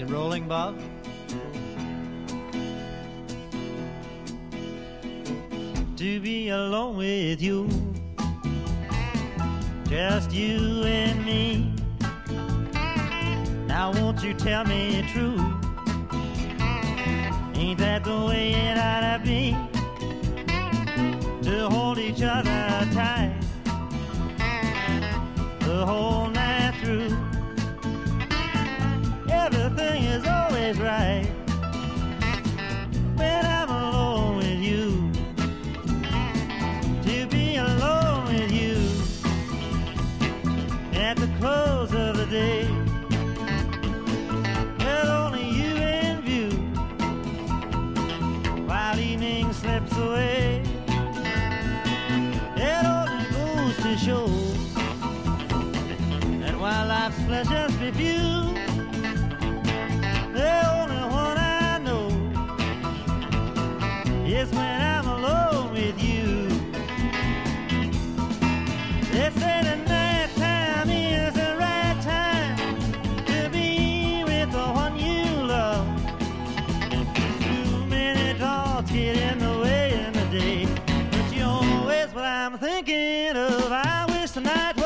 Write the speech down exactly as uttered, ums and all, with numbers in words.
rolling, Bob? To be alone with you, just you and me. Now won't you tell me true? Ain't that the way it ought to be? To hold each other tight the whole night through. Everything is always right when I'm alone with you. To be alone with you at the close of the day, with only you in view, while evening slips away. It only goes to show that while life's pleasures be few, the only one I know is when I'm alone with you. They say the night time is the right time to be with the one you love. Too many thoughts get in the way in the day, but you're always what I'm thinking of. I wish tonight